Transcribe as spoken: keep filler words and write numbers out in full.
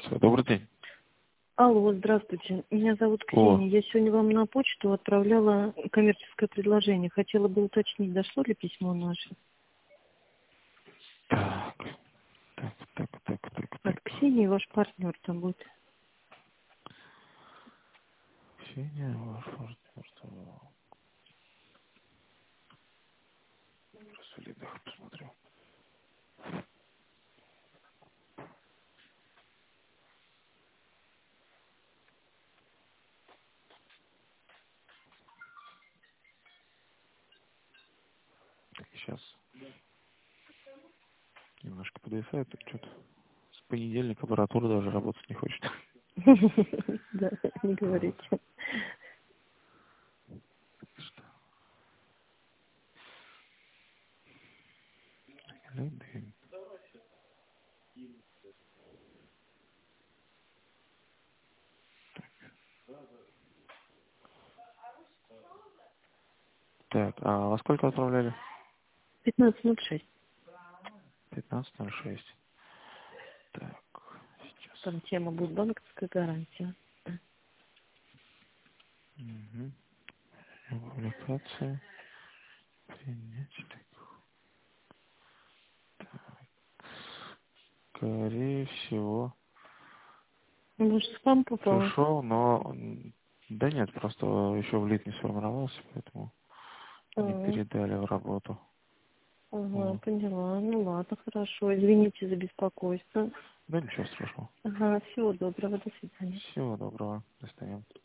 свой. Добрый день. Алло, здравствуйте. Меня зовут О, Ксения. Я сегодня вам на почту отправляла коммерческое предложение. Хотела бы уточнить, дошло ли письмо наше. так, так, так, так, так, От так. Ксении ваш партнер там будет. Ксения, ваш партнер. Рассолидах посмотрю. Сейчас немножко подвисает тут что-то. С понедельника аппаратура даже работать не хочет. Да, не Вот. говорите. LinkedIn. Так, а во сколько отправляли? пятнадцать ноль шесть. пятнадцать ноль шесть. Так, сейчас. Там тема будет банковская гарантия. Угу. Публикация. Принять. Скорее всего, Может, спам попал? пришел, но м, да нет, просто еще в лид не сформировался, поэтому не Ага, передали в работу. ага, Вот. поняла. Ну ладно, хорошо. Извините за беспокойство. Да ничего страшного. Ага, всего доброго, до свидания. Всего доброго. Достаем.